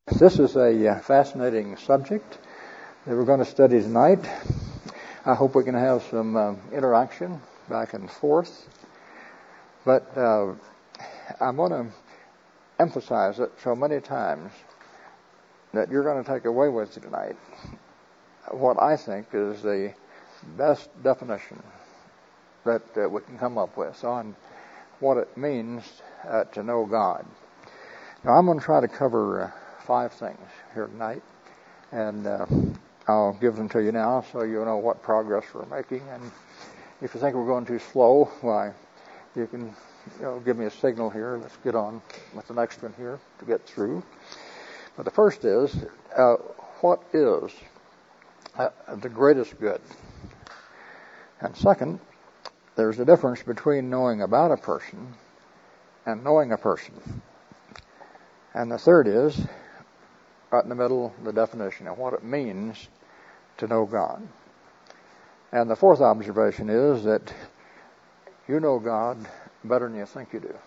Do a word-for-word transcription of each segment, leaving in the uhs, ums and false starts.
This is a uh, fascinating subject that we're going to study tonight. I hope we can have some uh, interaction back and forth. But uh, I want to emphasize it so many times that you're going to take away with you tonight what I think is the best definition that uh, we can come up with on what it means uh, to know God. Now, I'm going to try to cover uh, five things here tonight, and uh, I'll give them to you now so you know what progress we're making. And if you think we're going too slow, why, you can you know, give me a signal here. Let's get on with the next one here to get through. But the first is, uh, what is uh, the greatest good? And second, there's a difference between knowing about a person and knowing a person. And the third is, right in the middle, the definition of what it means to know God. And the fourth observation is that you know God better than you think you do.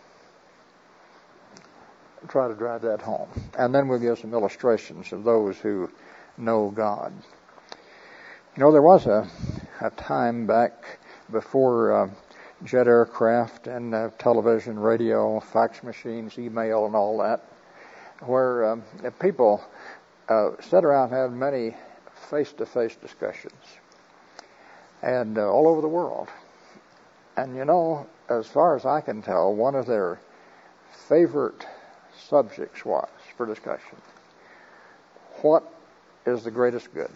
Try to drive that home. And then we'll give some illustrations of those who know God. You know, there was a, a time back before uh, jet aircraft and uh, television, radio, fax machines, email, and all that, where um, people uh, sat around and had many face-to-face discussions, and uh, all over the world. And you know, as far as I can tell, one of their favorite subjects was for discussion, what is the greatest good?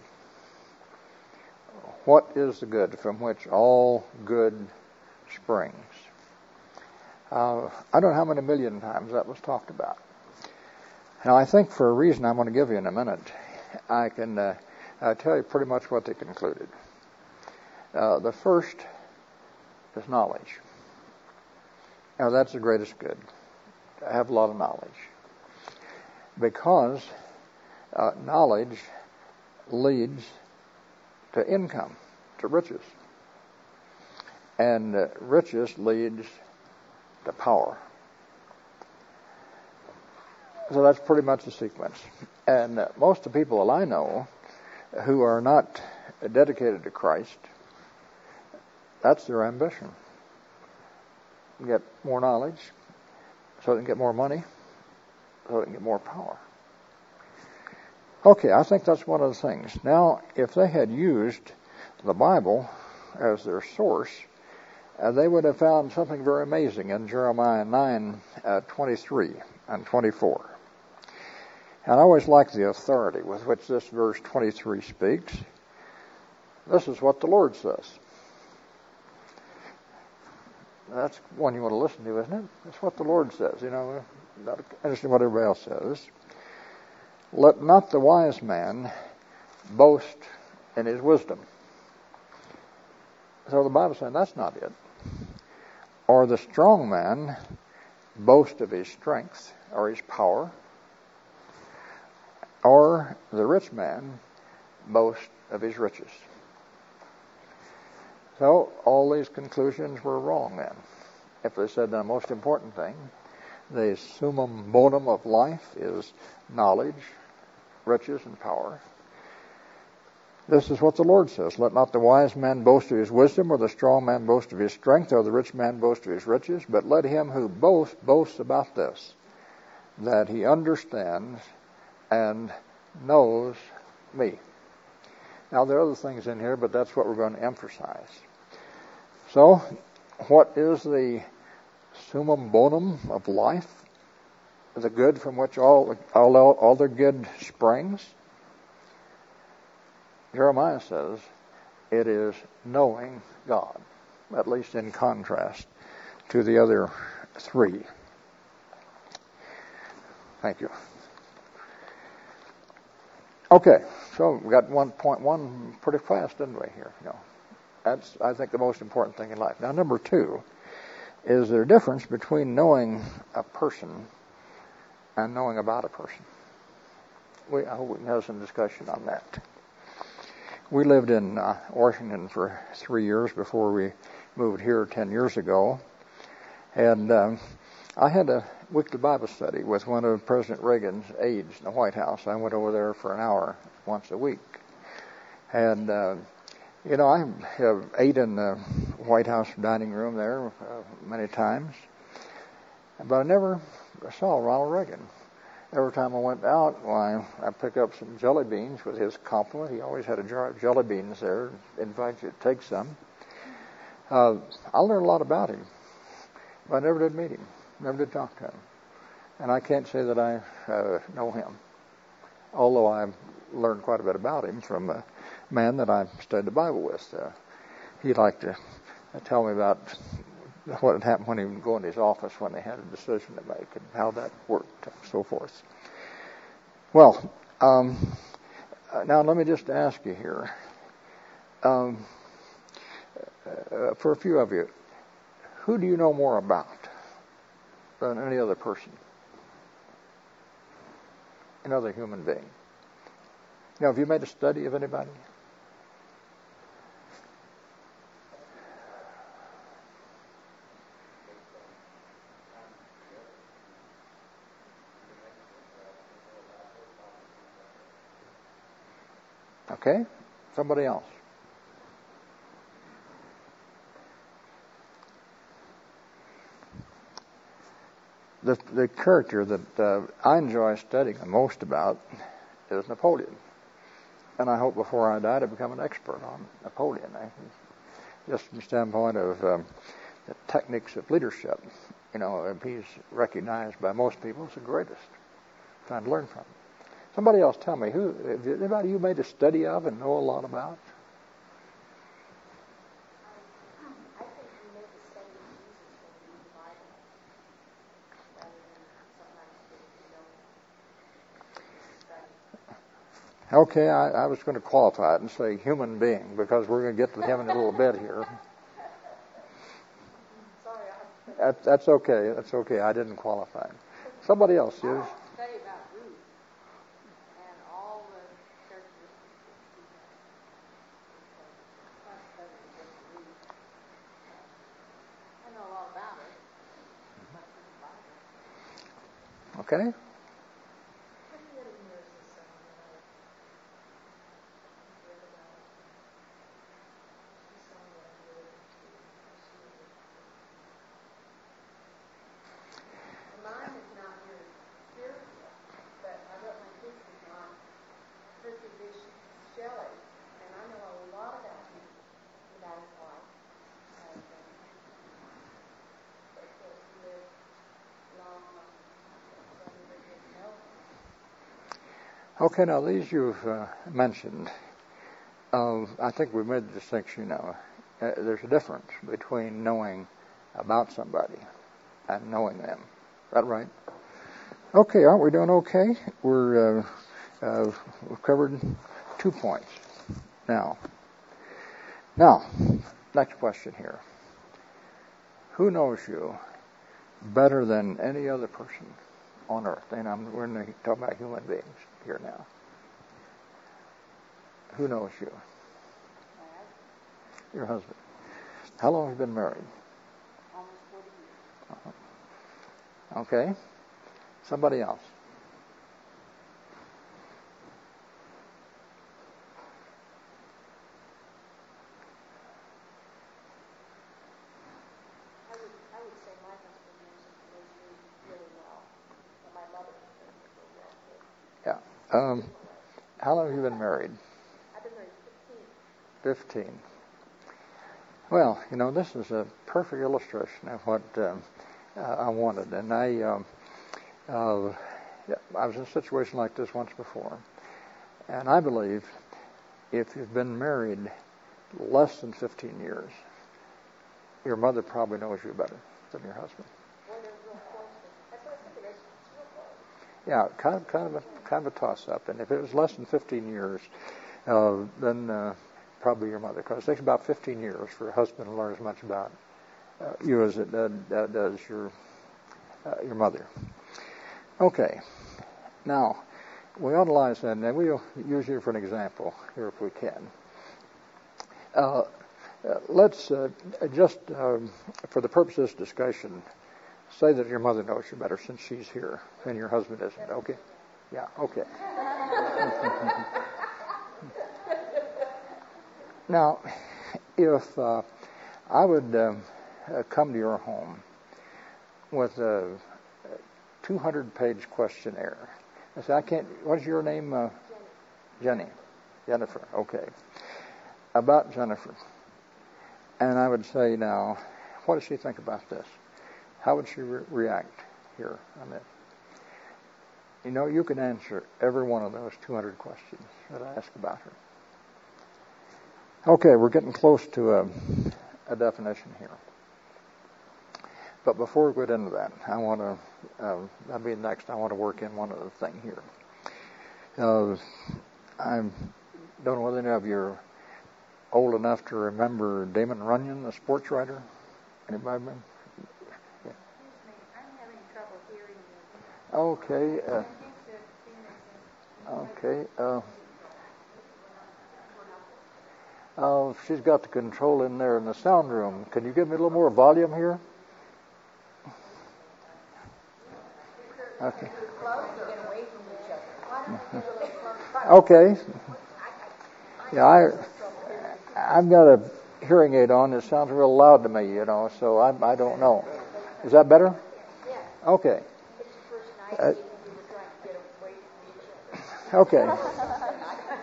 What is the good from which all good springs? Uh, I don't know how many million times that was talked about. Now, I think for a reason I'm going to give you in a minute, I can uh, uh, tell you pretty much what they concluded. Uh, the first is knowledge. Now, that's the greatest good, to have a lot of knowledge. Because uh, knowledge leads to income, to riches. And uh, riches leads to power. So that's pretty much the sequence. And uh, most of the people that I know who are not dedicated to Christ, that's their ambition. Get more knowledge so they can get more money, so they can get more power. Okay, I think that's one of the things. Now, if they had used the Bible as their source, uh, they would have found something very amazing in Jeremiah nine, uh, twenty-three and twenty-four. And I always like the authority with which this verse twenty-three speaks. This is what the Lord says. That's one you want to listen to, isn't it? That's what the Lord says. You know, not interested in what everybody else says. Let not the wise man boast in his wisdom. So the Bible's saying that's not it. Or the strong man boast of his strength or his power. Or the rich man boast of his riches. So all these conclusions were wrong then. If they said the most important thing, the summum bonum of life is knowledge, riches, and power. This is what the Lord says. Let not the wise man boast of his wisdom, or the strong man boast of his strength, or the rich man boast of his riches, but let him who boasts boast about this, that he understands and knows me. Now, there are other things in here, but that's what we're going to emphasize. So, what is the summum bonum of life? The good from which all all, all the good springs? Jeremiah says it is knowing God, at least in contrast to the other three. Thank you. Okay, so we got one point one pretty fast, didn't we, here? You know, that's, I think, the most important thing in life. Now, number two, is there a difference between knowing a person and knowing about a person? We, I hope we can have some discussion on that. We lived in uh, Washington for three years before we moved here ten years ago. And um, I had a weekly Bible study with one of President Reagan's aides in the White House. I went over there for an hour once a week. And, uh, you know, I have ate in the White House dining room there uh, many times. But I never saw Ronald Reagan. Every time I went out, why, I'd pick up some jelly beans with his compliment. He always had a jar of jelly beans there, invite you to take some. Uh, I learned a lot about him, but I never did meet him, never did talk to him. And I can't say that I uh, know him, although I've learned quite a bit about him from a man that I studied the Bible with. Uh, he liked to uh, tell me about what had happened when he would go in his office when they had a decision to make and how that worked and so forth. Well, um, now let me just ask you here. Um, uh, for a few of you, who do you know more about than any other person? Another human being. Now, have you made a study of anybody? Okay, somebody else. The the character that uh, I enjoy studying the most about is Napoleon, and I hope before I die to become an expert on Napoleon. I, just from the standpoint of um, the techniques of leadership, you know, he's recognized by most people as the greatest. Trying to learn from him. Somebody else tell me, who, anybody you made a study of and know a lot about? I think we make a study of Jesus when we read the Bible, rather than sometimes getting to know him. Okay, I, I was going to qualify it and say human being, because we're going to get to him in a little bit here. Sorry, I that, That's okay, that's okay, I didn't qualify it. Somebody else, yes? study about Ruth and all the characteristics that she has. Not study just Ruth. I know a lot about her, but through the Bible. Okay. How many years is someone that I read about? She's someone that I'm really into. Mine is not very spiritual, but I wrote my thesis on Percy Bysshe Shelley, and I know a lot about him, about his life. And, um, of course, he lived long, so I never did know him. Okay, now these you've uh, mentioned, uh, I think we made the distinction now. Uh, there's a difference between knowing about somebody and knowing them. Is that right? Okay, aren't we doing okay? We're uh, uh, we've covered two points now. Now, next question here. Who knows you better than any other person on earth? And I'm, we're talking about human beings here now. Who knows you? Your husband. How long have you been married? Almost forty years. Uh-huh. Okay. Somebody else. I would, I would say my husband knows, knows me really well, and my mother knows me really well too. Yeah. Um, how long have you been married? I've been married fifteen. Fifteen. Well, you know, this is a perfect illustration of what um, uh, I wanted, and I, um, uh, I was in a situation like this once before, and I believe if you've been married less than fifteen years, your mother probably knows you better than your husband. Well, there's real close. That's what I said. It's real close. Yeah, kind of, kind of a, kind of a toss-up. And if it was less than fifteen years, uh, then uh, probably your mother, because it takes about fifteen years for a husband to learn as much about uh, you as it does, uh, does your uh, your mother. Okay, now we analyze that, and we'll use you for an example here if we can. Uh, uh, let's uh, just, um, for the purpose of this discussion, say that your mother knows you better since she's here and your husband isn't. Okay? Yeah, okay. Now, if uh, I would um, uh, come to your home with a two hundred page questionnaire, I say, I can't, what's your name? Uh, Jenny. Jennifer, okay. About Jennifer. And I would say, now, what does she think about this? How would she re- react here on this? You know, you can answer every one of those two hundred questions that I ask about her. Okay, we're getting close to a, a definition here. But before we get into that, I want to, uh, that'll be next, I want to work in one other thing here. Uh, I don't know whether any of you are old enough to remember Damon Runyon, the sports writer. Anybody remember? Yeah. Excuse me, I'm having trouble hearing you. Okay. Uh, okay. Uh, uh, she's got the control in there in the sound room. Can you give me a little more volume here? Okay. Okay. Yeah, I, I've got a hearing aid on. It sounds real loud to me, you know, so I, I don't know. Is that better? Yeah. Okay. It's the first night Uh, we were trying to get away from each Okay. other.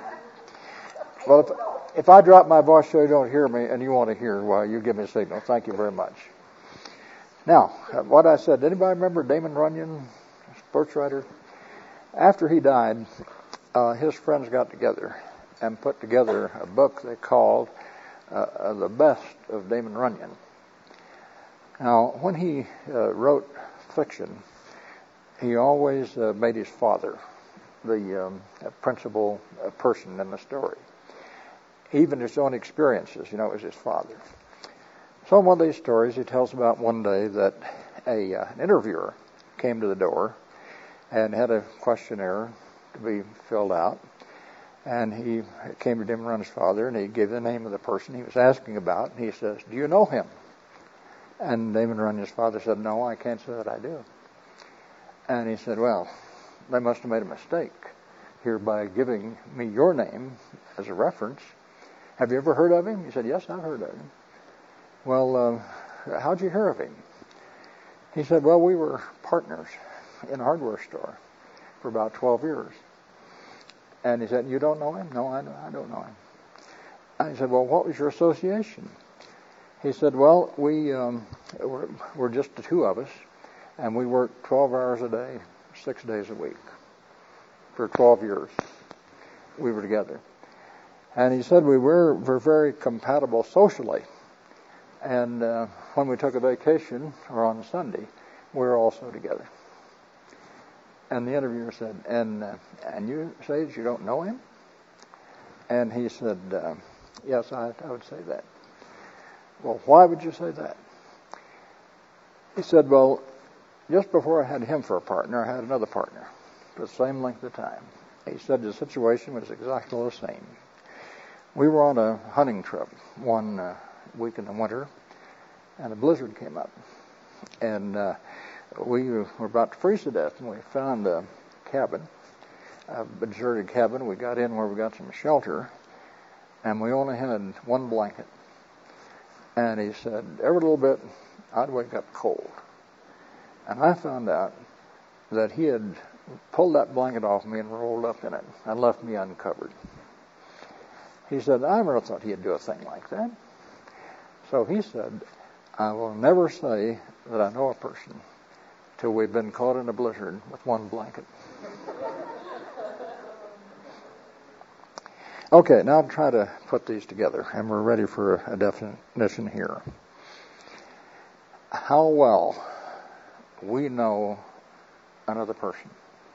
Well, if, if I drop my voice so you don't hear me and you want to hear, well, you give me a signal. Thank you very much. Now, uh, what I said, anybody remember Damon Runyon, sports writer? After he died, uh, his friends got together and put together a book they called uh, uh, The Best of Damon Runyon. Now, when he uh, wrote fiction, he always uh, made his father the um, principal uh, person in the story. Even his own experiences, you know, it was his father. So in one of these stories, he tells about one day that a, uh, an interviewer came to the door and had a questionnaire to be filled out. And he came to Damon Runyon's father, and he gave the name of the person he was asking about. And he says, "Do you know him?" And Damon Runyon's father said, "No, I can't say that I do." And he said, "Well, they must have made a mistake here by giving me your name as a reference. Have you ever heard of him?" He said, "Yes, I've heard of him." "Well, uh, how'd you hear of him?" He said, "Well, we were partners in a hardware store for about twelve years. And he said, "You don't know him?" "No, I don't, I don't know him." And he said, "Well, what was your association?" He said, "Well, we um, were, were just the two of us, and we worked twelve hours a day, six days a week. For twelve years, we were together." And he said we were, were very compatible socially. And uh, when we took a vacation, or on Sunday, we were also together. And the interviewer said, and uh, and you say that you don't know him?" And he said, uh, "Yes, I, I would say that." "Well, why would you say that?" He said, "Well, just before I had him for a partner, I had another partner for the same length of time." He said the situation was exactly the same. We were on a hunting trip one uh, week in the winter, and a blizzard came up. And uh, we were about to freeze to death, and we found a cabin, a deserted cabin. We got in where we got some shelter, and we only had one blanket. And he said, every little bit, I'd wake up cold. And I found out that he had pulled that blanket off me and rolled up in it and left me uncovered. He said, I never thought he'd do a thing like that. So he said, I will never say that I know a person till we've been caught in a blizzard with one blanket. Okay, now I'll try to put these together, and we're ready for a definition here. How well we know another person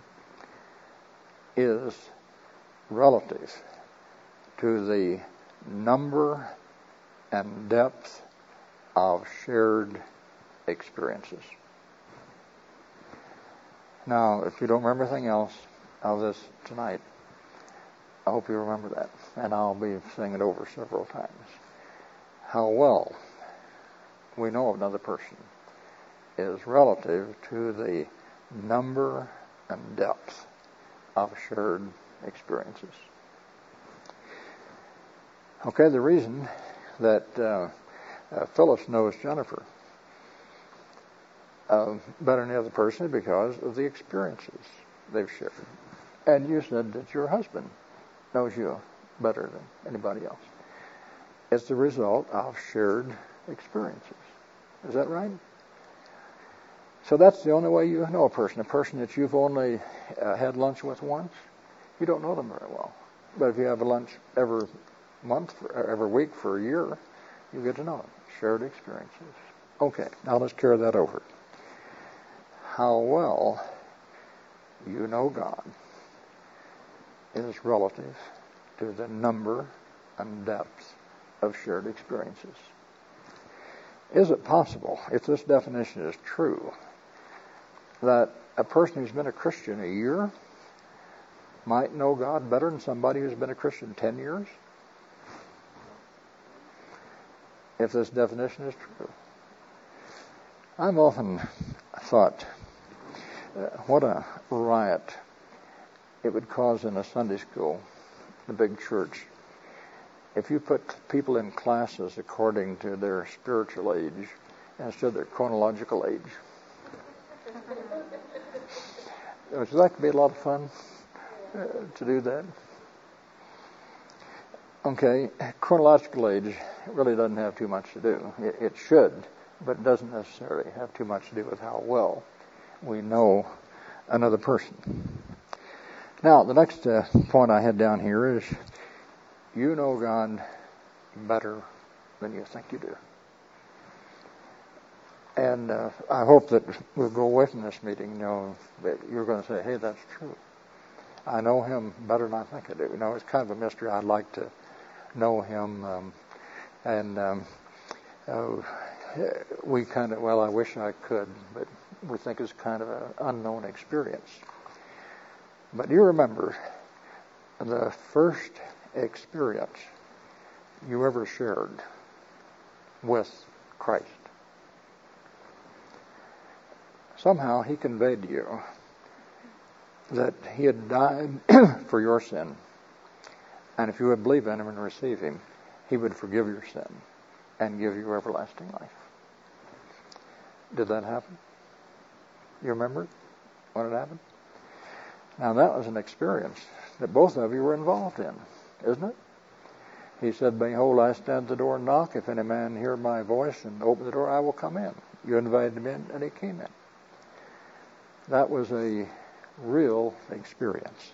is relative to the number and depth of shared experiences. Now, if you don't remember anything else of this tonight, I hope you remember that, and I'll be saying it over several times. How well we know of another person is relative to the number and depth of shared experiences. Okay, the reason that uh, uh, Phyllis knows Jennifer uh, better than the other person is because of the experiences they've shared. And you said that your husband knows you better than anybody else. It's the result of shared experiences. Is that right? So that's the only way you know a person. A person that you've only uh, had lunch with once, you don't know them very well. But if you have a lunch every month, or every week for a year, you get to know them. Shared experiences. Okay, now let's carry that over. How well you know God is relative to the number and depth of shared experiences. Is it possible, if this definition is true, that a person who's been a Christian a year might know God better than somebody who's been a Christian ten years? If this definition is true. I've often thought, uh, what a riot it would cause in a Sunday school, a big church, if you put people in classes according to their spiritual age instead of their chronological age. Would that be a lot of fun uh, to do that? Okay, chronological age really doesn't have too much to do. It, it should, but it doesn't necessarily have too much to do with how well we know another person. Now, the next uh, point I had down here is you know God better than you think you do. And uh, I hope that we'll go away from this meeting, you know, that you're going to say, hey, that's true. I know him better than I think I do. You know, it's kind of a mystery. I'd like to know him. Um, and um, uh, we kind of, well, I wish I could, but we think it's kind of an unknown experience. But you remember the first experience you ever shared with Christ. Somehow he conveyed to you that he had died for your sin, and if you would believe in him and receive him, he would forgive your sin and give you everlasting life. Did that happen? You remember when it happened? Now that was an experience that both of you were involved in, isn't it? He said, behold, I stand at the door and knock. If any man hear my voice and open the door, I will come in. You invited him in, and he came in. That was a real experience.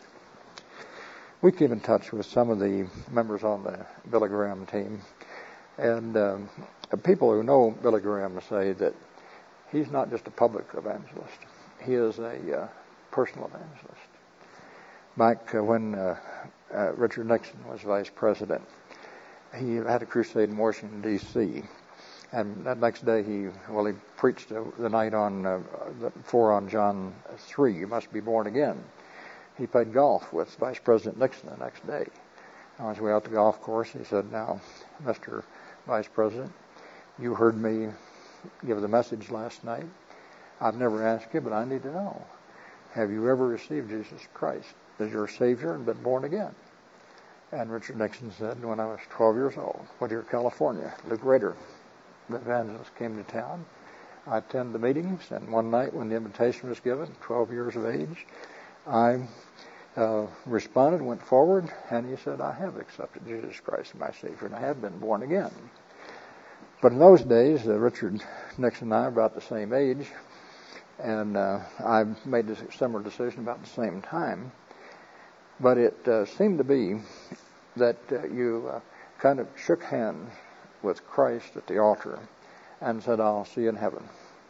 We keep in touch with some of the members on the Billy Graham team, and um, people who know Billy Graham say that he's not just a public evangelist. He is a uh, personal evangelist. Back uh, when uh, uh, Richard Nixon was vice president, he had a crusade in Washington, D C, and that next day he, well, he preached uh, the night on, uh, the four on John three, you must be born again. He played golf with Vice President Nixon the next day. On his way out to the golf course, he said, now, Mister Vice President, you heard me give the message last night. I've never asked you, but I need to know. Have you ever received Jesus Christ as your Savior and been born again? And Richard Nixon said, when I was twelve years old, Whittier, California, Luke Rader, the evangelist, came to town. I attended the meetings, and one night when the invitation was given, twelve years of age, I uh, responded, went forward, and he said, I have accepted Jesus Christ as my Savior, and I have been born again. But in those days, uh, Richard Nixon and I were about the same age, and uh, I made a similar decision about the same time. But it uh, seemed to be that uh, you uh, kind of shook hands with Christ at the altar and said, I'll see you in heaven.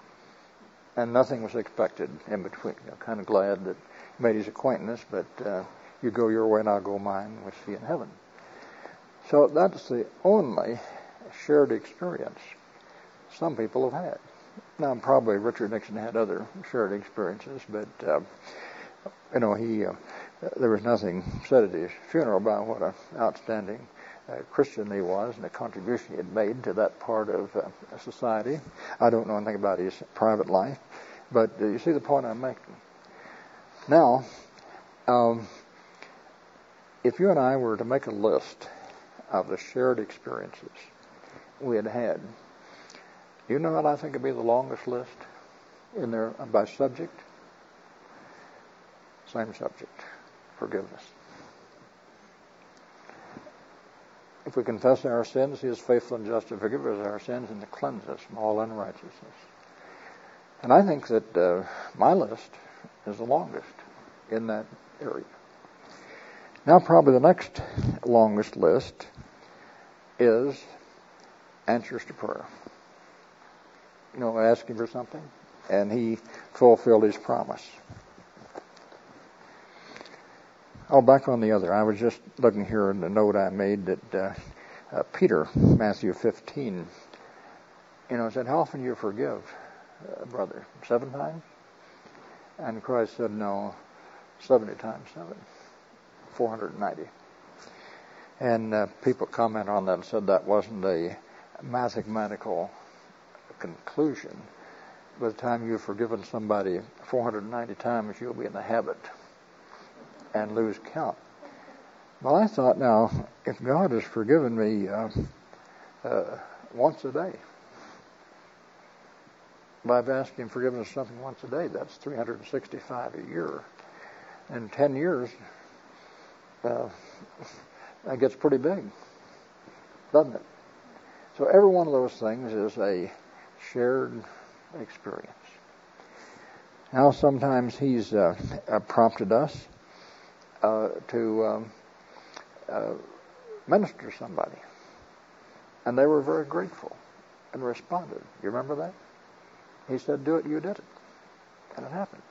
And nothing was expected in between. I'm kind of glad that he made his acquaintance, but uh, you go your way and I'll go mine. We'll see you in heaven. So that's the only shared experience some people have had. Now, probably Richard Nixon had other shared experiences, but, uh, you know, he uh, there was nothing said at his funeral about what an outstanding uh, Christian he was and the contribution he had made to that part of uh, society. I don't know anything about his private life, but uh, you see the point I'm making. Now, um, if you and I were to make a list of the shared experiences we had had, you know what I think would be the longest list in there by subject? Same subject, forgiveness. If we confess our sins, he is faithful and just to forgive us our sins and to cleanse us from all unrighteousness. And I think that uh, my list is the longest in that area. Now probably the next longest list is answers to prayer. You know, asking for something, and he fulfilled his promise. Oh, back on the other. I was just looking here in the note I made that uh, uh, Peter, Matthew fifteen, you know, said, how often do you forgive, uh, brother? Seven times? And Christ said, no, seventy times seven, four hundred ninety. And uh, people commented on that and said that wasn't a mathematical conclusion. By the time you've forgiven somebody four hundred ninety times, you'll be in the habit and lose count. Well, I thought, now, if God has forgiven me uh, uh, once a day, by asking forgiveness for something once a day, that's three hundred sixty-five a year. In ten years, uh, that gets pretty big, doesn't it? So every one of those things is a shared experience. Now, sometimes he's uh, uh, prompted us uh, to um, uh, minister to somebody, and they were very grateful and responded. You remember that? He said, do it, you did it. And it happened.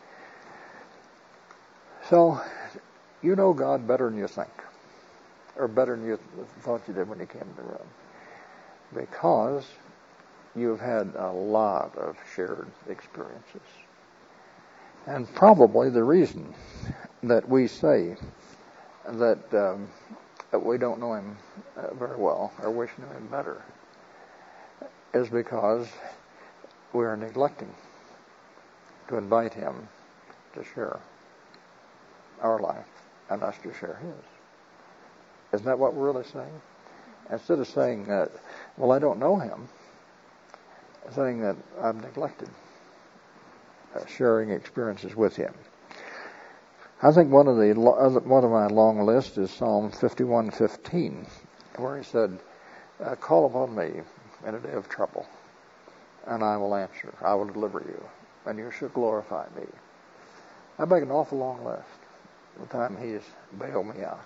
So, you know God better than you think, or better than you thought you did when you came in the room, because you've had a lot of shared experiences. And probably the reason that we say that, um, that we don't know him uh, very well, or wish knew him better, is because we are neglecting to invite him to share our life and us to share his. Isn't that what we're really saying? Instead of saying that, well, I don't know him, saying that I've neglected uh, sharing experiences with him. I think one of the one of my long lists is Psalm fifty-one fifteen, where he said, uh, call upon me in a day of trouble, and I will answer. I will deliver you, and you shall glorify me. I make an awful long list by the time he's bailed me out.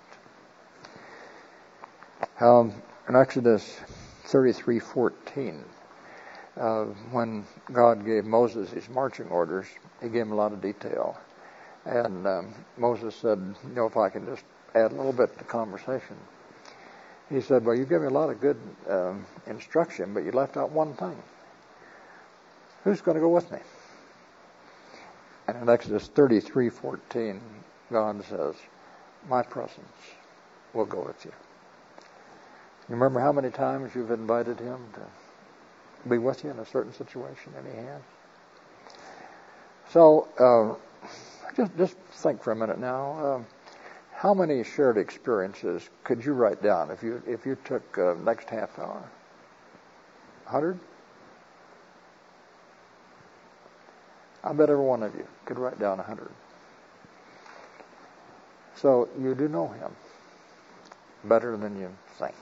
Um, in Exodus thirty-three fourteen, uh, when God gave Moses his marching orders, he gave him a lot of detail. And um, Moses said, you know, if I can just add a little bit to the conversation. He said, well, you gave me a lot of good um, instruction, but you left out one thing. Who's going to go with me? And in Exodus thirty-three fourteen, God says, my presence will go with you. You remember how many times you've invited him to be with you in a certain situation, and he has? So, uh, just, just think for a minute now. Um, how many shared experiences could you write down if you if you took uh, next half hour? A hundred? I bet every one of you could write down a hundred. So you do know him better than you think.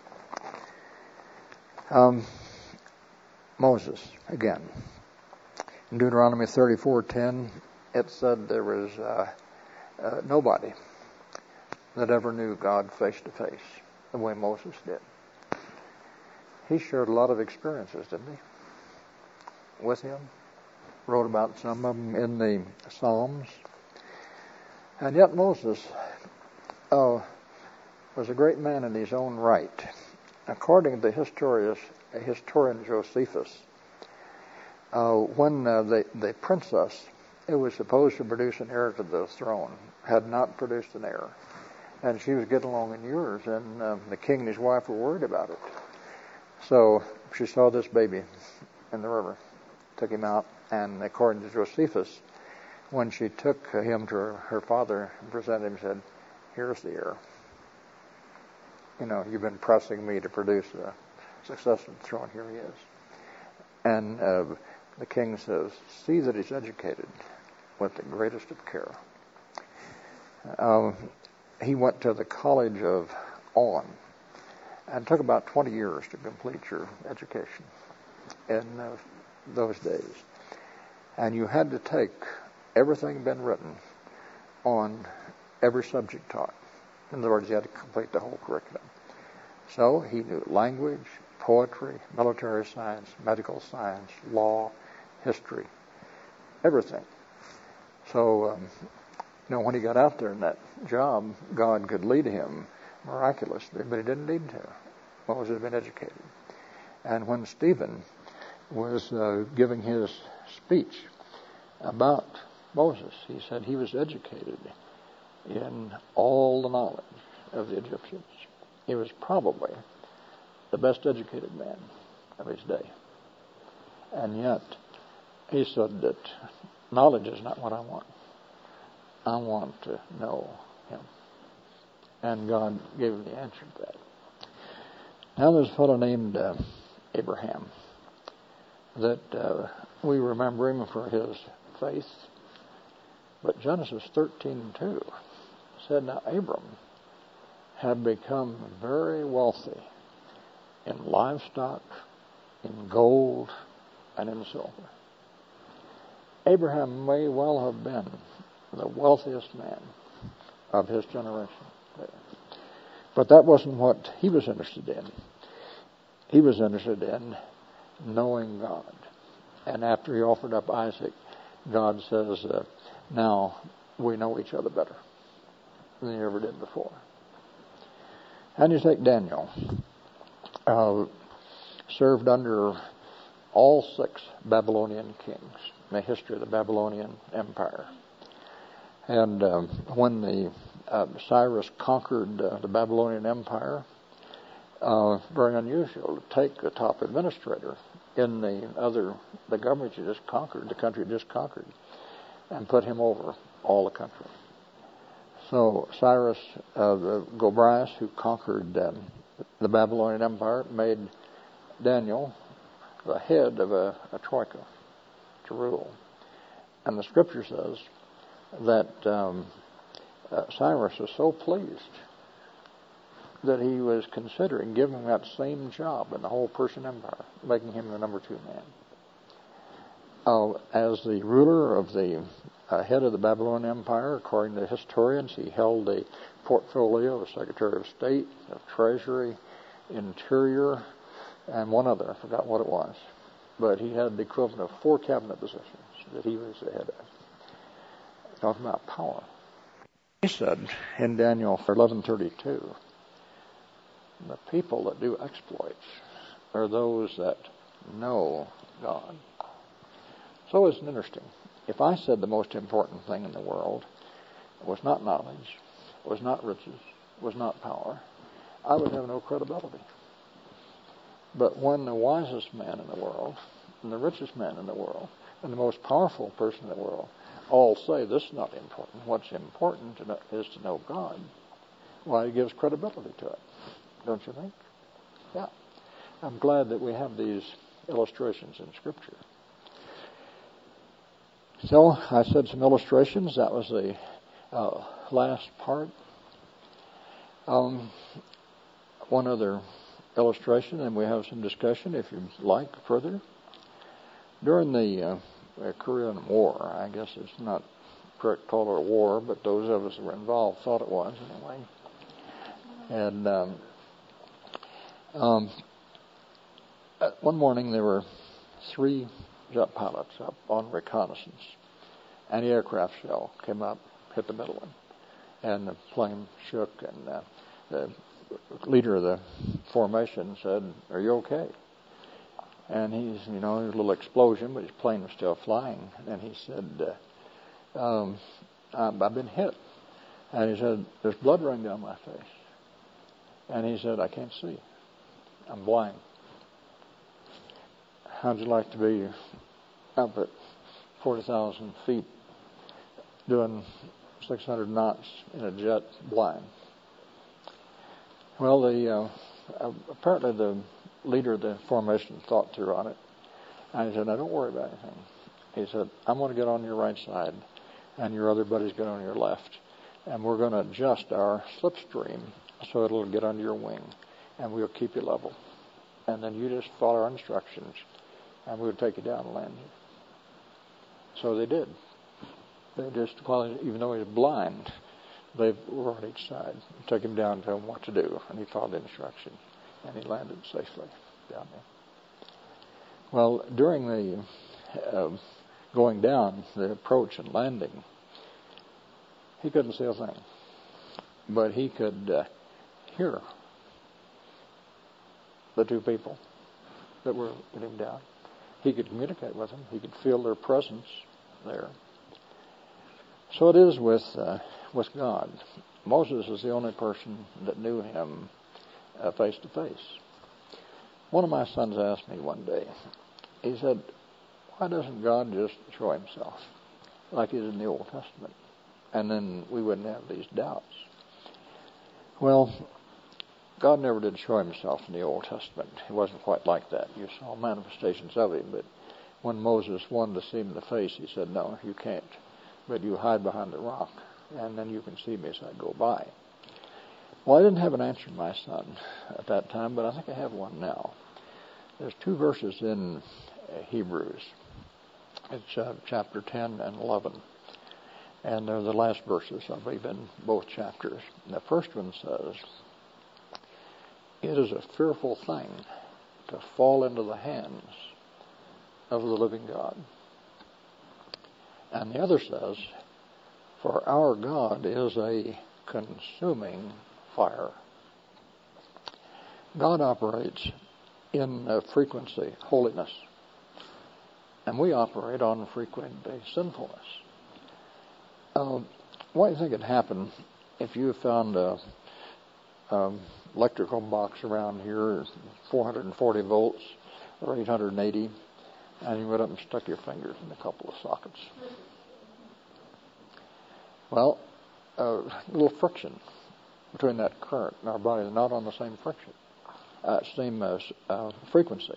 Um, Moses, again. In Deuteronomy thirty-four ten, it said there was uh, uh, nobody that ever knew God face to face the way Moses did. He shared a lot of experiences, didn't he? With him. Wrote about some of them in the Psalms. And yet Moses uh, was a great man in his own right. According to the historian, historian Josephus, uh, when uh, the, the princess who was supposed to produce an heir to the throne had not produced an heir, and she was getting along in years, and um, the king and his wife were worried about it. So she saw this baby in the river, took him out, and according to Josephus, when she took him to her, her father and presented him, said, "Here's the heir. You know, you've been pressing me to produce a successor to the throne. Here he is." And uh, the king says, "See that he's educated with the greatest of care." Um, he went to the College of On, and it took about twenty years to complete your education in uh, those days. And you had to take everything been written on every subject taught. In other words, you had to complete the whole curriculum. So he knew language, poetry, military science, medical science, law, history, everything. So, um, you know, when he got out there in that job, God could lead him miraculously, but he didn't need to. Moses had been educated. And when Stephen was uh, giving his speech about Moses, he said he was educated in all the knowledge of the Egyptians. He was probably the best educated man of his day. And yet, he said that knowledge is not what I want. I want to know him. And God gave him the answer to that. Now there's a fellow named uh, Abraham that uh, we remember him for his faith. But Genesis thirteen two said, now Abram had become very wealthy in livestock, in gold, and in silver. Abraham may well have been the wealthiest man of his generation. But that wasn't what he was interested in. He was interested in knowing God. And after he offered up Isaac, God says, uh, now we know each other better than you ever did before. And you take Daniel, uh, served under all six Babylonian kings in the history of the Babylonian Empire. And um, when the uh, Cyrus conquered uh, the Babylonian Empire, uh, very unusual to take the top administrator in the other, the government you just conquered, the country you just conquered, and put him over all the country. So Cyrus uh, the Gobryas, who conquered um, the Babylonian Empire, made Daniel the head of a, a troika to rule. And the scripture says that um, uh, Cyrus was so pleased that he was considering giving him that same job in the whole Persian Empire, making him the number two man. Uh, as the ruler of the uh, head of the Babylonian Empire, according to historians, he held a portfolio of Secretary of State, of Treasury, Interior, and one other. I forgot what it was. But he had the equivalent of four cabinet positions that he was the head of. Talking about power. He said in Daniel eleven thirty-two, the people that do exploits are those that know God. So isn't it interesting? If I said the most important thing in the world was not knowledge, was not riches, was not power, I would have no credibility. But when the wisest man in the world, and the richest man in the world, and the most powerful person in the world all say this is not important, what's important to know, is to know God, why, it gives credibility to it. Don't you think? Yeah. I'm glad that we have these illustrations in Scripture. So I said some illustrations. That was the uh, last part. Um, one other illustration, and we have some discussion if you'd like further. During the uh, Korean War, I guess it's not correct to call it a war, but those of us that were involved thought it was anyway. And um, um, one morning there were three jet pilots up on reconnaissance. Anti-aircraft shell came up, hit the middle one, and the plane shook, and uh, the leader of the formation said, "Are you okay?" And he's, you know, there's a little explosion, but his plane was still flying. And he said, uh, um, I've been hit. And he said, there's blood running down my face. And he said, I can't see. I'm blind. How'd you like to be up at forty thousand feet doing six hundred knots in a jet blind? Well, the uh, apparently the leader of the formation thought through on it. And he said, now don't worry about anything. He said, I'm going to get on your right side, and your other buddies get on your left. And we're going to adjust our slipstream so it'll get under your wing, and we'll keep you level. And then you just follow our instructions, and we'll take you down and land you. So they did. They just, well, even though he was blind, they were on each side. Took him down, told him what to do, and he followed the instructions, and he landed safely down there. Well, during the uh, going down, the approach and landing, he couldn't see a thing, but he could uh, hear the two people that were getting down. He could communicate with them. He could feel their presence there. So it is with uh, with God. Moses is the only person that knew him uh, face to face. One of my sons asked me one day, he said, why doesn't God just show himself like he did in the Old Testament? And then we wouldn't have these doubts. Well, God never did show himself in the Old Testament. He wasn't quite like that. You saw manifestations of him, but when Moses wanted to see him in the face, he said, no, you can't. But you hide behind the rock, and then you can see me as I go by. Well, I didn't have an answer to my son at that time, but I think I have one now. There's two verses in Hebrews. It's uh, chapter ten and eleven. And they're the last verses, I believe, in both chapters. And the first one says, it is a fearful thing to fall into the hands of the living God. And the other says, for our God is a consuming fire. God operates in uh, frequency, holiness. And we operate on frequency, sinfulness. Uh, what do you think would happen if you found a, a electrical box around here, four hundred forty volts or eight hundred eighty, and you went up and stuck your fingers in a couple of sockets? Well, a uh, little friction between that current and our body is not on the same friction, uh, same uh, uh, frequency.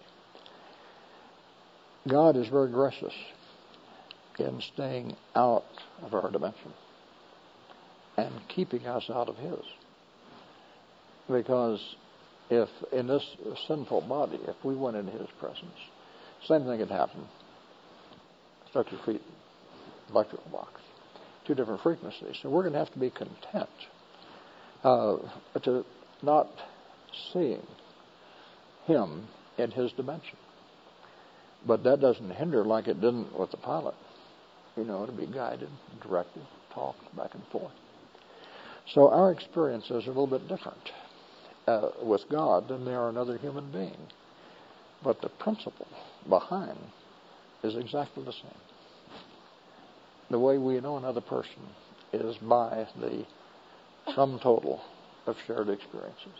God is very gracious in staying out of our dimension and keeping us out of his. Because if in this sinful body, if we went into his presence, same thing could happen. Stuck your feet in the electrical box. Two different frequencies. So we're going to have to be content uh, to not seeing him in his dimension. But that doesn't hinder like it didn't with the pilot. You know, to be guided, directed, talked back and forth. So our experiences are a little bit different uh, with God than they are another human being. But the principle behind is exactly the same. The way we know another person is by the sum total of shared experiences.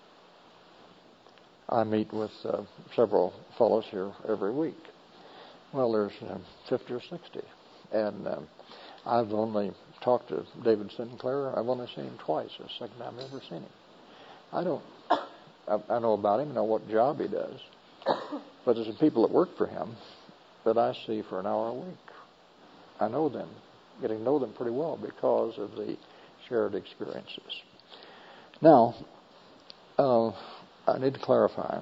I meet with uh, several fellows here every week. Well, there's uh, fifty or sixty. And um, I've only talked to David Sinclair. I've only seen him twice. It's the second time I've ever seen him. I don't, I, I know about him, I know what job he does. But there's some people that work for him that I see for an hour a week. I know them, getting to know them pretty well because of the shared experiences. Now, uh, I need to clarify.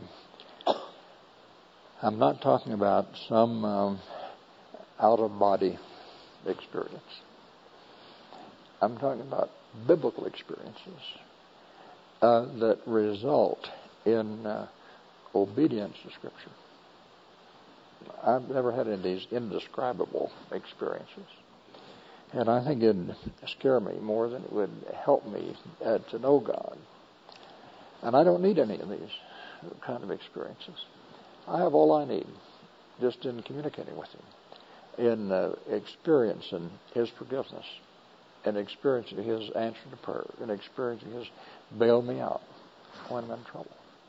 I'm not talking about some um, out-of-body experience. I'm talking about biblical experiences uh, that result in uh, obedience to Scripture. I've never had any of these indescribable experiences. And I think it'd scare me more than it would help me uh, to know God. And I don't need any of these kind of experiences. I have all I need just in communicating with him, in uh, experiencing his forgiveness, and experiencing His answer to prayer, and experiencing His bail me out when I'm in trouble.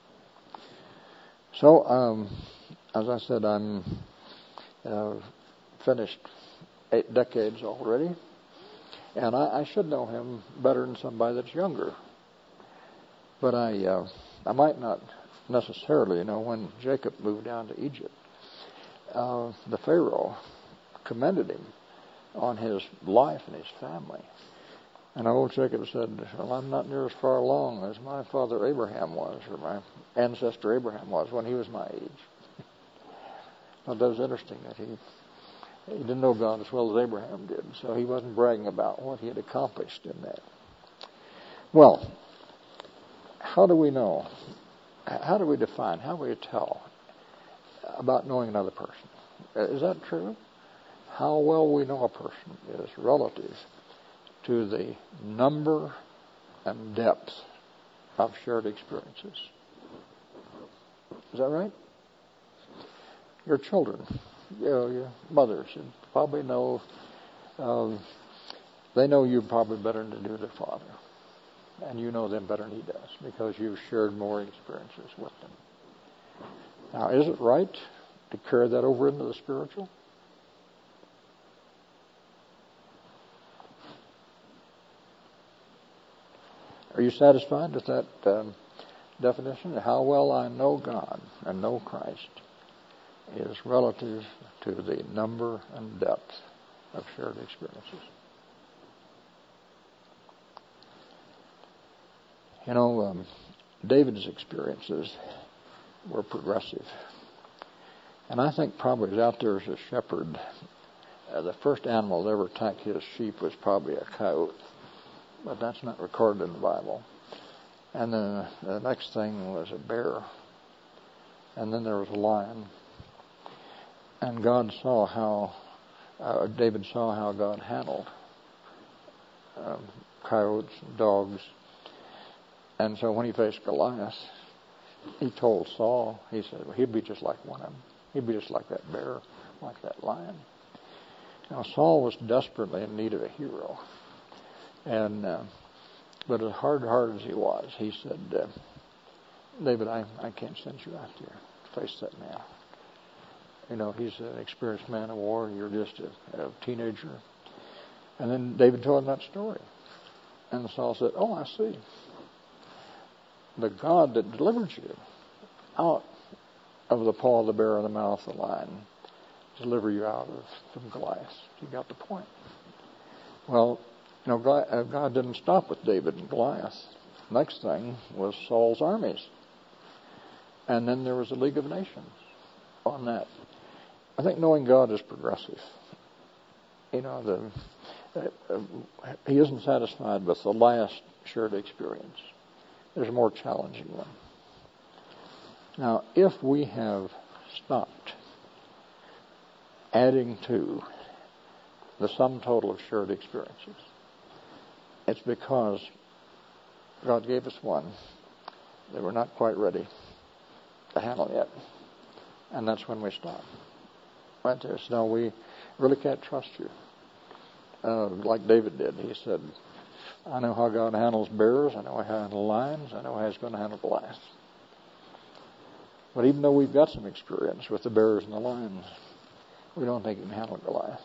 So, um, as I said, I'm uh, finished eight decades already, and I, I should know Him better than somebody that's younger. But I, uh, I might not necessarily. You know, when Jacob moved down to Egypt, uh, the Pharaoh commended him on his life and his family. And old Jacob said, well, I'm not near as far along as my father Abraham was, or my ancestor Abraham was when he was my age. But that was interesting that he, he didn't know God as well as Abraham did, so he wasn't bragging about what he had accomplished in that. Well, how do we know? How do we define? How do we tell about knowing another person? Is that true? How well we know a person is relative to the number and depth of shared experiences. Is that right? Your children, you know, your mothers, you probably know, um, they know you probably better than do their father. And you know them better than he does because you've shared more experiences with them. Now, is it right to carry that over into the spiritual? Are you satisfied with that um, definition? How well I know God and know Christ is relative to the number and depth of shared experiences. You know, um, David's experiences were progressive. And I think probably as out there as a shepherd, uh, the first animal that ever attacked his sheep was probably a coyote. But that's not recorded in the Bible. And then the next thing was a bear. And then there was a lion. And God saw how, uh, David saw how God handled um, coyotes and dogs. And so when he faced Goliath, he told Saul, he said, well, he'd be just like one of them. He'd be just like that bear, like that lion. Now, Saul was desperately in need of a hero. And uh, but as hard-hearted as he was, he said, uh, David, I, I can't send you out there to face that man. You know, he's an experienced man of war, and you're just a, a teenager. And then David told him that story. And Saul said, oh, I see. The God that delivered you out of the paw of the bear and the mouth of the lion deliver you out of from Goliath. You got the point. Well, you know, God, God didn't stop with David and Goliath. Next thing was Saul's armies. And then there was the League of Nations on that. I think knowing God is progressive. You know, the, uh, he isn't satisfied with the last shared experience. There's a more challenging one. Now, if we have stopped adding to the sum total of shared experiences, it's because God gave us one that we're not quite ready to handle yet. And that's when we stop. Right there. So no, we really can't trust you. Uh, like David did. He said, I know how God handles bears. I know how he handles lions. I know how he's going to handle Goliath. But even though we've got some experience with the bears and the lions, we don't think he can handle Goliath.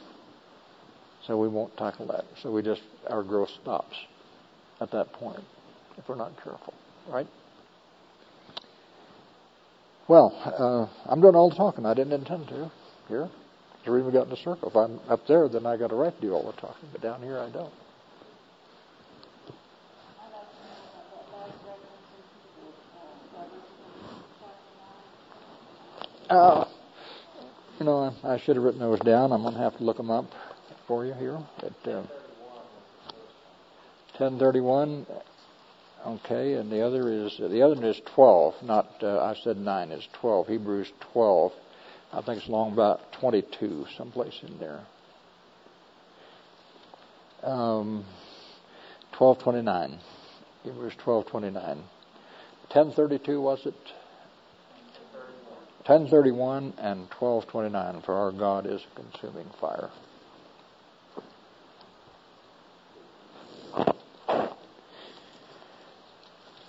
So we won't tackle that. So we just, our growth stops at that point if we're not careful. Right? Well, uh, I'm doing all the talking. I didn't intend to here. The reason we got in the circle. If I'm up there, then I got a right to do all the talking. But down here, I don't. Uh, you know, I should have written those down. I'm going to have to look them up for you here at uh, ten thirty-one. Okay, and the other is uh, the other one is twelve. Not uh, I said nine. It's twelve. Hebrews twelve. I think it's along about twenty-two, someplace in there. Um, twelve twenty-nine. Hebrews twelve twenty-nine. ten thirty-two was it? ten thirty-one and twelve twenty-nine. For our God is a consuming fire.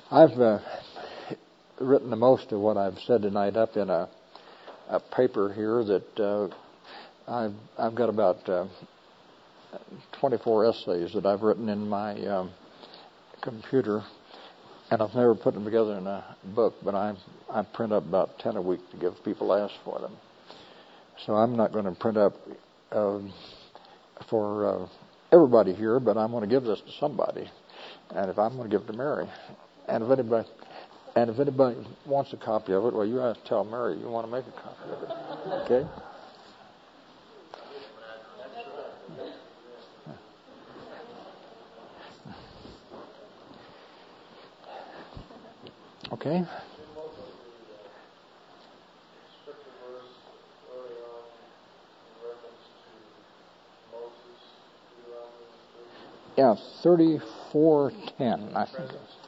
I've uh, written the most of what I've said tonight up in a, a paper here that uh, I've, I've got about uh, twenty-four essays that I've written in my um, computer, and I've never put them together in a book, but I I print up about ten a week to give people ask for them. So I'm not going to print up uh, for uh, everybody here, but I'm going to give this to somebody, and if I'm going to give it to Mary, and if anybody and if anybody wants a copy of it, well, you have to tell Mary you want to make a copy of it. Okay. Okay. Yeah, thirty-four ten, I think.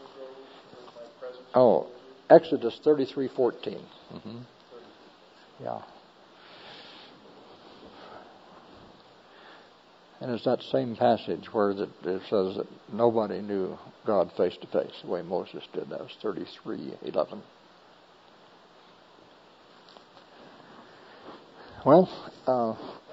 Oh, Exodus thirty-three fourteen. Mm-hmm. Yeah. And it's that same passage where it says that nobody knew God face to face the way Moses did. That was thirty-three eleven. Well, uh,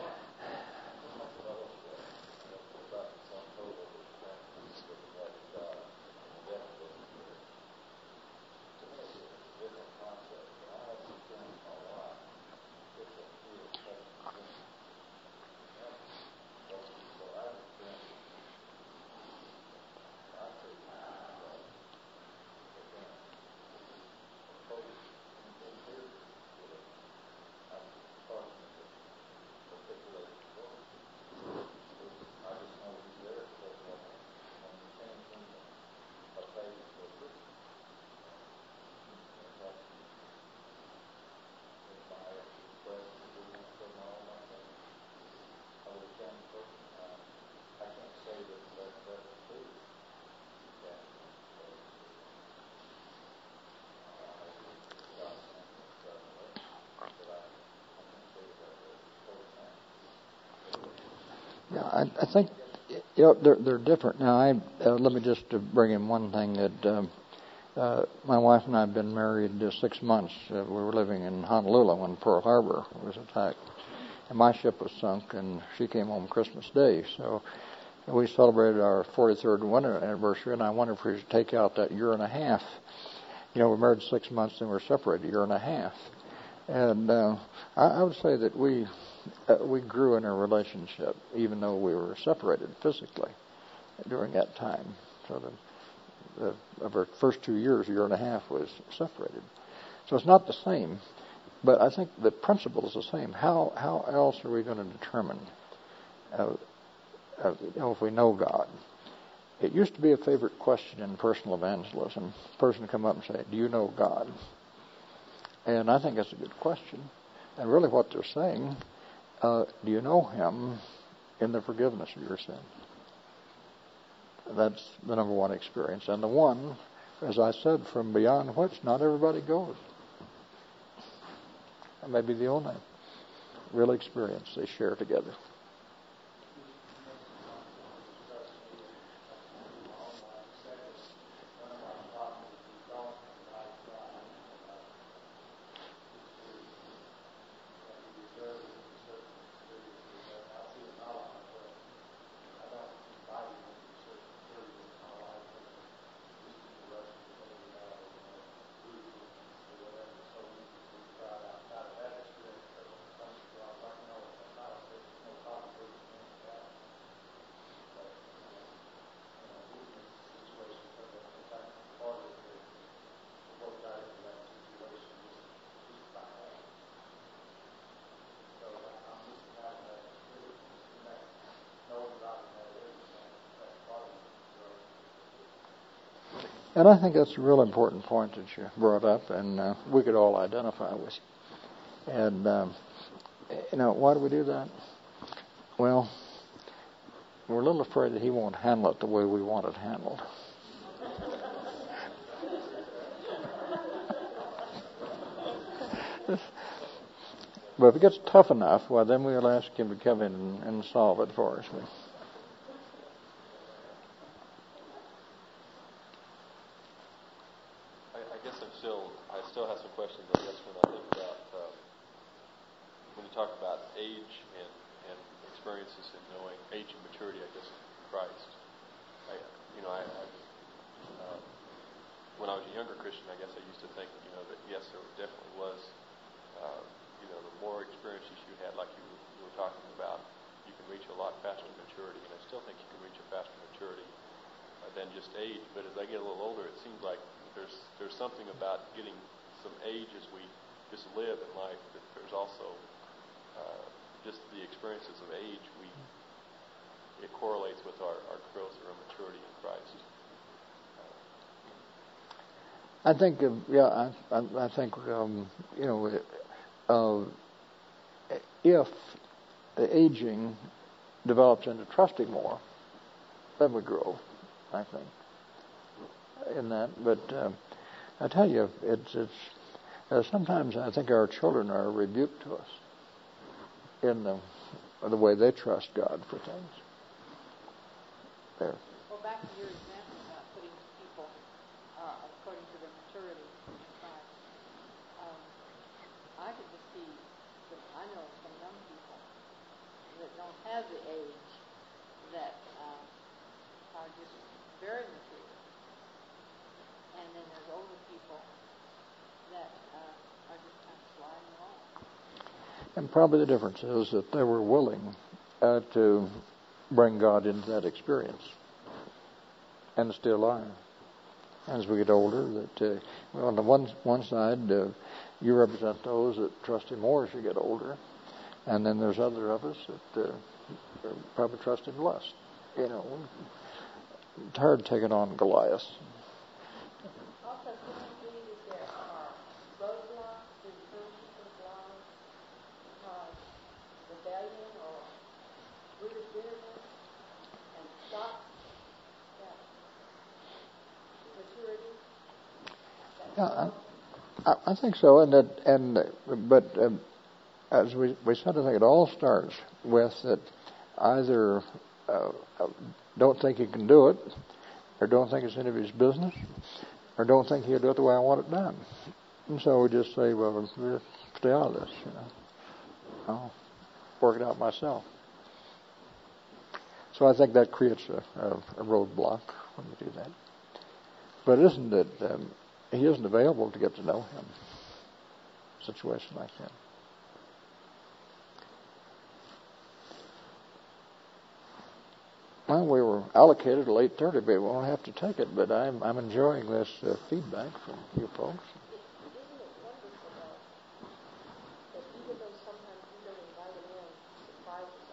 yeah, I, I think you know they're they're different. Now, I uh, let me just uh, bring in one thing that um, uh, my wife and I have been married uh, six months. Uh, we were living in Honolulu when Pearl Harbor was attacked, and my ship was sunk, and she came home Christmas Day. So we celebrated our forty-third wedding anniversary, and I wondered if we should take out that year and a half. You know, we're married six months and we're separated a year and a half. And uh, I, I would say that we uh, we grew in our relationship, even though we were separated physically during that time. So the, the of our first two years, a year and a half was separated. So it's not the same, but I think the principle is the same. How how else are we going to determine, uh, uh, you know, if we know God? It used to be a favorite question in personal evangelism. A person would come up and say, "Do you know God?" And I think that's a good question. And really what they're saying, uh, do you know Him in the forgiveness of your sin? That's the number one experience. And the one, as I said, from beyond which not everybody goes. That may be the only real experience they share together. And I think that's a real important point that you brought up, and uh, we could all identify with. And, um, you know, why do we do that? Well, we're a little afraid that He won't handle it the way we want it handled. But if it gets tough enough, well, then we'll ask Him to come in and, and solve it for us. guess I'm still, I still have some questions, I guess, when I think about, uh, when you talk about age and, and experiences in knowing age and maturity, I guess, in Christ. I, you know, I, I uh, when I was a younger Christian, I guess I used to think, you know, that yes, there definitely was, uh, you know, the more experiences you had, like you, you were talking about, you can reach a lot faster maturity, and I still think you can reach a faster maturity uh, than just age. But as I get a little older, it seems like there's there's something about getting some age as we just live in life that there's also uh, just the experiences of age. We it correlates with our, our growth or our maturity in Christ. I think, uh, yeah, I, I, I think, um, you know, uh, if the aging develops into trusting more, then we grow, I think, in that. But uh, I tell you, it's, it's uh, sometimes I think our children are a rebuke to us in the, the way they trust God for things. There. Well, back to your example about putting people uh, according to their maturity in Christ. Um, I could just see that I know some young people that don't have the age that um, are just very mature. And then there's older people that uh, are just kind of sliding along. And probably the difference is that they were willing uh, to bring God into that experience, and still are. As we get older, that uh, well, on the one one side, uh, you represent those that trust Him more as you get older, and then there's other of us that uh, probably trust Him less. You know, it's hard taking on Goliath. Also, do you believe that there are roadblocks in some people's lives because rebellion or root of bitterness and stop that maturity? Yeah, I, I think so, and that, and but um, as we we said, I think it all starts with that either uh, don't think he can do it, or don't think it's any of his business, or don't think he'll do it the way I want it done. And so we just say, well, we'll stay out of this, you know. I'll work it out myself. So I think that creates a, a, a roadblock when we do that. But isn't it, um, he isn't available to get to know him. A situation like that. Well, we were allocated till eight thirty, but we won't have to take it. But I'm I'm enjoying this uh, feedback from you folks. Isn't it wonderful, though, that even though sometimes we don't invite him in, he surprises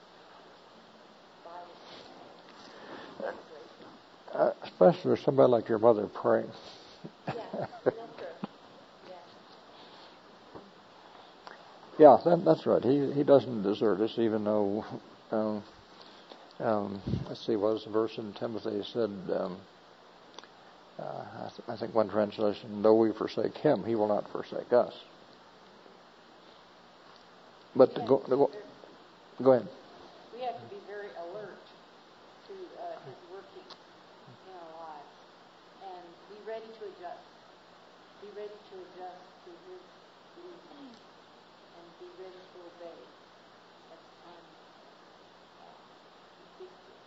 us by Uh, especially with somebody like your mother praying. Yeah, that's true. Yeah. Yeah, that, that's right. He he doesn't desert us, even though. Um, um, let's see, what was the verse in Timothy? He said, um, uh, I, th- I think one translation, though we forsake him, he will not forsake us. But to go, to go, go ahead. We have to be very alert to uh, his working in our lives and be ready to adjust. Be ready to adjust to his leading and be ready to obey at the time uh, he speaks to us.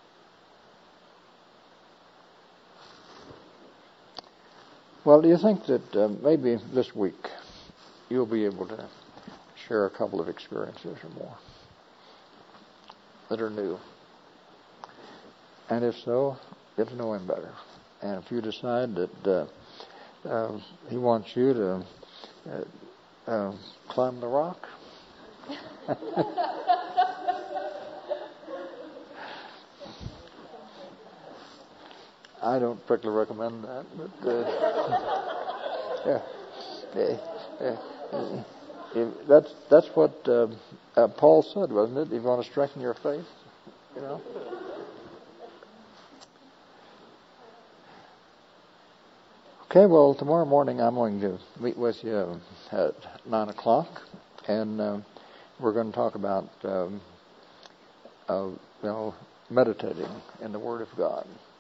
Well, do you think that uh, maybe this week you'll be able to share a couple of experiences or more that are new? And if so, get to know him better. And if you decide that uh, uh, he wants you to uh, uh, climb the rock, I don't particularly recommend that, but uh, yeah, yeah, yeah, yeah. that's that's what uh, uh, Paul said, wasn't it? If you want to strengthen your faith, you know. Okay, well, tomorrow morning I'm going to meet with you at nine o'clock, and uh, we're going to talk about um, uh, you know meditating in the Word of God.